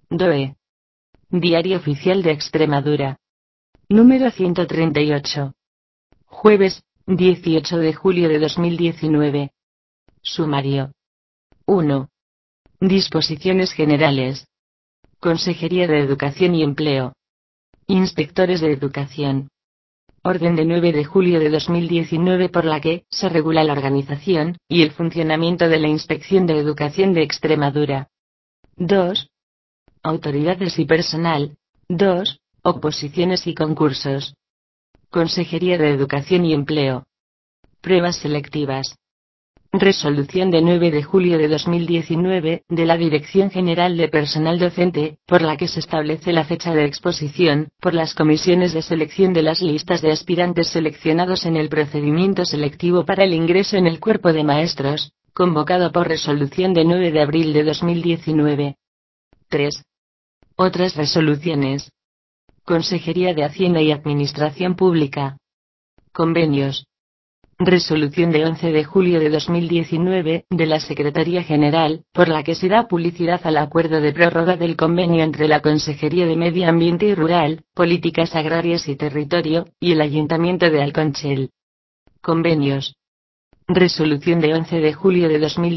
DOE. Diario Oficial de Extremadura. Número 138. Jueves, 18 de julio de 2019. Sumario. 1. Disposiciones generales. Consejería de Educación y Empleo. Inspectores de Educación. Orden de 9 de julio de 2019 por la que se regula la organización y el funcionamiento de la Inspección de Educación de Extremadura. 2. Autoridades y personal. 2. Oposiciones y concursos. Consejería de Educación y Empleo. Pruebas selectivas. Resolución de 9 de julio de 2019 de la Dirección General de Personal Docente, por la que se establece la fecha de exposición por las comisiones de selección de las listas de aspirantes seleccionados en el procedimiento selectivo para el ingreso en el cuerpo de maestros, convocado por resolución de 9 de abril de 2019. 3. Otras resoluciones. Consejería de Hacienda y Administración Pública. Convenios. Resolución de 11 de julio de 2019 de la Secretaría General, por la que se da publicidad al acuerdo de prórroga del convenio entre la Consejería de Medio Ambiente y Rural, Políticas Agrarias y Territorio, y el Ayuntamiento de Alconchel. Convenios. Resolución de 11 de julio de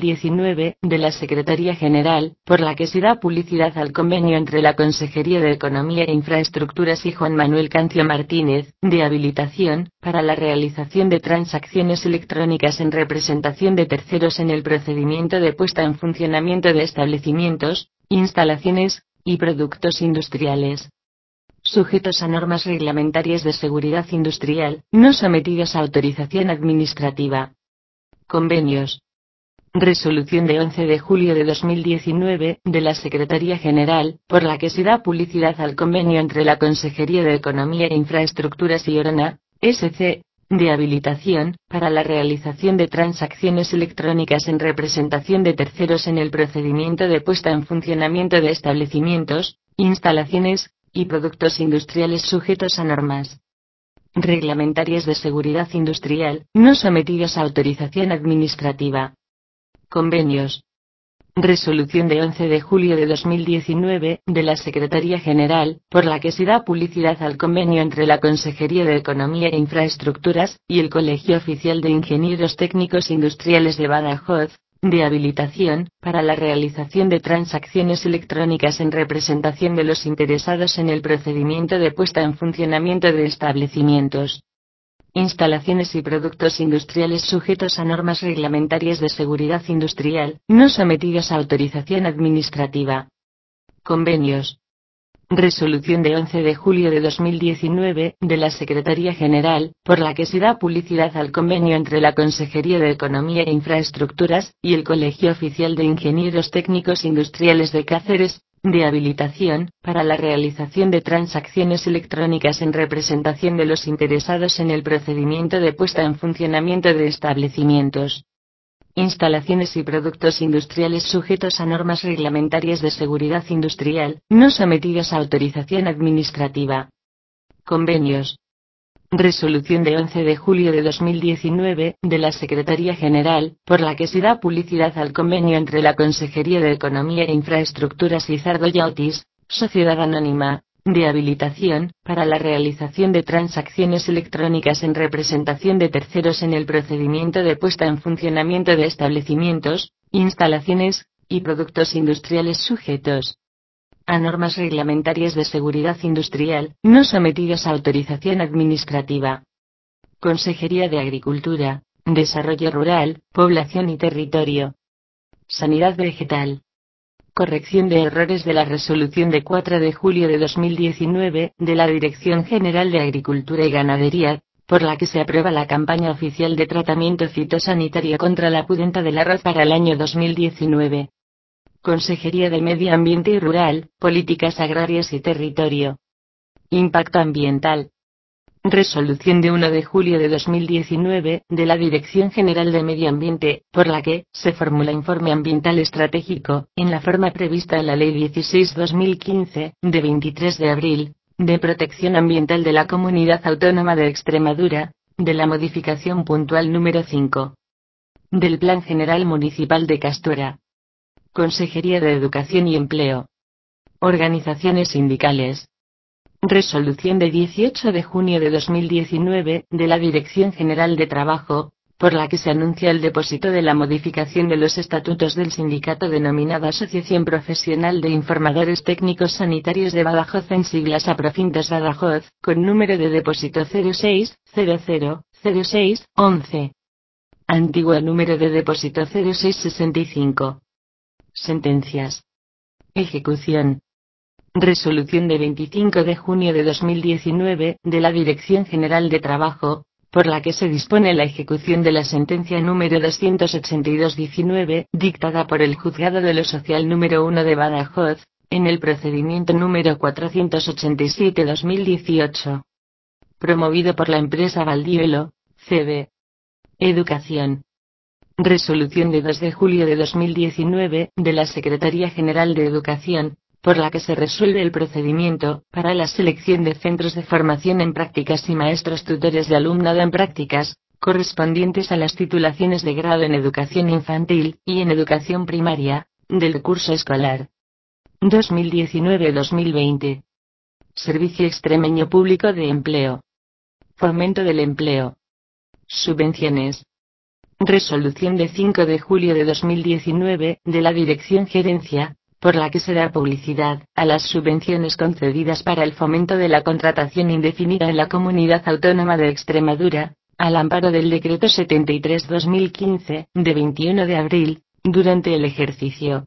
2019 de la Secretaría General, por la que se da publicidad al convenio entre la Consejería de Economía e Infraestructuras y Juan Manuel Cancio Martínez, de habilitación, para la realización de transacciones electrónicas en representación de terceros en el procedimiento de puesta en funcionamiento de establecimientos, instalaciones, y productos industriales. Sujetos a normas reglamentarias de seguridad industrial, no sometidos a autorización administrativa. Convenios. Resolución de 11 de julio de 2019 de la Secretaría General, por la que se da publicidad al convenio entre la Consejería de Economía e Infraestructuras y Orona, S.C., de habilitación, para la realización de transacciones electrónicas en representación de terceros en el procedimiento de puesta en funcionamiento de establecimientos, instalaciones, y productos industriales sujetos a normas reglamentarias de seguridad industrial, no sometidos a autorización administrativa. Convenios. Resolución de 11 de julio de 2019 de la Secretaría General, por la que se da publicidad al convenio entre la Consejería de Economía e Infraestructuras y el Colegio Oficial de Ingenieros Técnicos Industriales de Badajoz, de habilitación, para la realización de transacciones electrónicas en representación de los interesados en el procedimiento de puesta en funcionamiento de establecimientos, instalaciones y productos industriales sujetos a normas reglamentarias de seguridad industrial, no sometidos a autorización administrativa. Convenios. Resolución de 11 de julio de 2019 de la Secretaría General, por la que se da publicidad al convenio entre la Consejería de Economía e Infraestructuras y el Colegio Oficial de Ingenieros Técnicos Industriales de Cáceres, de habilitación, para la realización de transacciones electrónicas en representación de los interesados en el procedimiento de puesta en funcionamiento de establecimientos, instalaciones y productos industriales sujetos a normas reglamentarias de seguridad industrial, no sometidos a autorización administrativa. Convenios. Resolución de 11 de julio de 2019 de la Secretaría General, por la que se da publicidad al convenio entre la Consejería de Economía e Infraestructuras y Zardoya Otis, Sociedad Anónima, de habilitación, para la realización de transacciones electrónicas en representación de terceros en el procedimiento de puesta en funcionamiento de establecimientos, instalaciones, y productos industriales sujetos a normas reglamentarias de seguridad industrial, no sometidos a autorización administrativa. Consejería de Agricultura, Desarrollo Rural, Población y Territorio. Sanidad Vegetal. Corrección de errores de la resolución de 4 de julio de 2019 de la Dirección General de Agricultura y Ganadería, por la que se aprueba la campaña oficial de tratamiento fitosanitario contra la pudenta del arroz para el año 2019. Consejería de Medio Ambiente y Rural, Políticas Agrarias y Territorio. Impacto Ambiental. Resolución de 1 de julio de 2019 de la Dirección General de Medio Ambiente, por la que se formula informe ambiental estratégico, en la forma prevista en la Ley 16/2015, de 23 de abril, de protección ambiental de la Comunidad Autónoma de Extremadura, de la modificación puntual número 5 del Plan General Municipal de Castora. Consejería de Educación y Empleo. Organizaciones sindicales. Resolución de 18 de junio de 2019 de la Dirección General de Trabajo, por la que se anuncia el depósito de la modificación de los estatutos del sindicato denominado Asociación Profesional de Informadores Técnicos Sanitarios de Badajoz en siglas Aprofintas Badajoz, con número de depósito 06000611. Antiguo número de depósito 0665. Sentencias. Ejecución. Resolución de 25 de junio de 2019 de la Dirección General de Trabajo, por la que se dispone la ejecución de la sentencia número 282-19, dictada por el Juzgado de lo Social número 1 de Badajoz, en el procedimiento número 487-2018. Promovido por la empresa Valdielo, C.V. Educación. Resolución de 2 de julio de 2019 de la Secretaría General de Educación, por la que se resuelve el procedimiento para la selección de centros de formación en prácticas y maestros tutores de alumnado en prácticas, correspondientes a las titulaciones de grado en educación infantil y en educación primaria, del curso escolar 2019-2020. Servicio Extremeño Público de Empleo. Fomento del empleo. Subvenciones. Resolución de 5 de julio de 2019 de la Dirección Gerencia, por la que se da publicidad a las subvenciones concedidas para el fomento de la contratación indefinida en la Comunidad Autónoma de Extremadura, al amparo del Decreto 73/2015, de 21 de abril, durante el ejercicio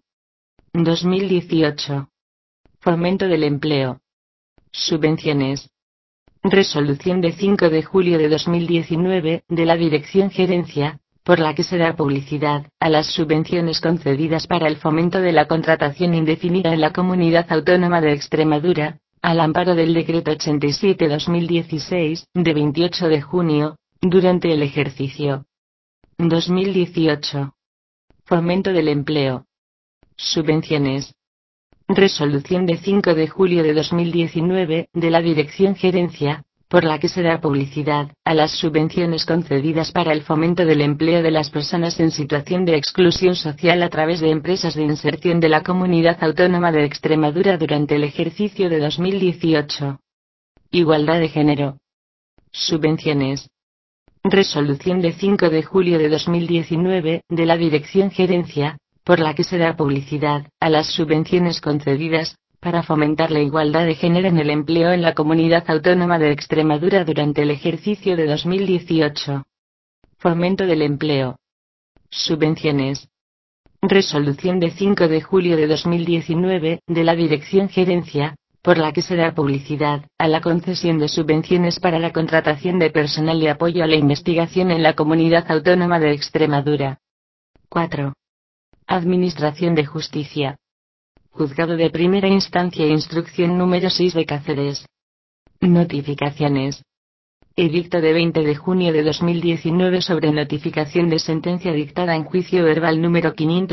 2018. Fomento del empleo. Subvenciones. Resolución de 5 de julio de 2019 de la Dirección Gerencia, por la que se da publicidad a las subvenciones concedidas para el fomento de la contratación indefinida en la Comunidad Autónoma de Extremadura, al amparo del Decreto 87/2016, de 28 de junio, durante el ejercicio 2018. Fomento del empleo. Subvenciones. Resolución de 5 de julio de 2019 de la Dirección Gerencia, por la que se da publicidad a las subvenciones concedidas para el fomento del empleo de las personas en situación de exclusión social a través de empresas de inserción de la Comunidad Autónoma de Extremadura durante el ejercicio de 2018. Igualdad de género. Subvenciones. Resolución de 5 de julio de 2019 de la Dirección Gerencia, por la que se da publicidad a las subvenciones concedidas para fomentar la igualdad de género en el empleo en la Comunidad Autónoma de Extremadura durante el ejercicio de 2018. Fomento del empleo. Subvenciones. Resolución de 5 de julio de 2019 de la Dirección Gerencia, por la que se da publicidad a la concesión de subvenciones para la contratación de personal de apoyo a la investigación en la Comunidad Autónoma de Extremadura. 4. Administración de Justicia. Juzgado de Primera Instancia e Instrucción número 6 de Cáceres. Notificaciones. Edicto de 20 de junio de 2019 sobre notificación de sentencia dictada en juicio verbal número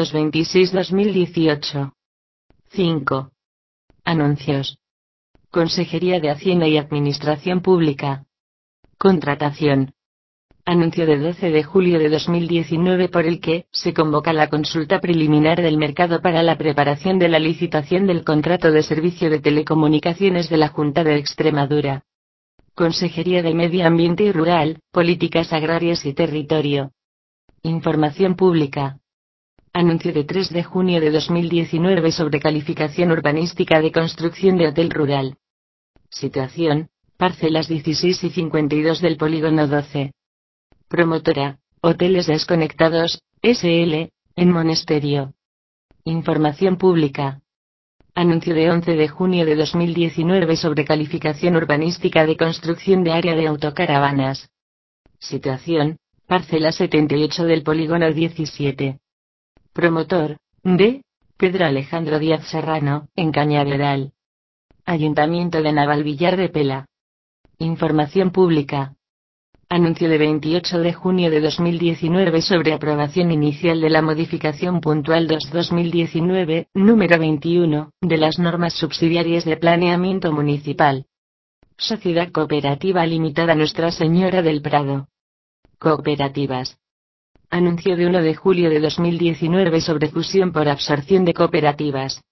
526/2018. 5. Anuncios. Consejería de Hacienda y Administración Pública. Contratación. Anuncio de 12 de julio de 2019 por el que se convoca la consulta preliminar del mercado para la preparación de la licitación del contrato de servicio de telecomunicaciones de la Junta de Extremadura. Consejería de Medio Ambiente y Rural, Políticas Agrarias y Territorio. Información pública. Anuncio de 3 de junio de 2019 sobre calificación urbanística de construcción de hotel rural. Situación: parcelas 16 y 52 del polígono 12. Promotora: Hoteles Desconectados, S.L., en Monesterio. Información pública. Anuncio de 11 de junio de 2019 sobre calificación urbanística de construcción de área de autocaravanas. Situación: parcela 78 del polígono 17. Promotor: D. Pedro Alejandro Díaz Serrano, en Cañaveral. Ayuntamiento de Navalvillar de Pela. Información pública. Anuncio de 28 de junio de 2019 sobre aprobación inicial de la modificación puntual 2/2019, número 21, de las normas subsidiarias de planeamiento municipal. Sociedad Cooperativa Limitada Nuestra Señora del Prado. Cooperativas. Anuncio de 1 de julio de 2019 sobre fusión por absorción de cooperativas.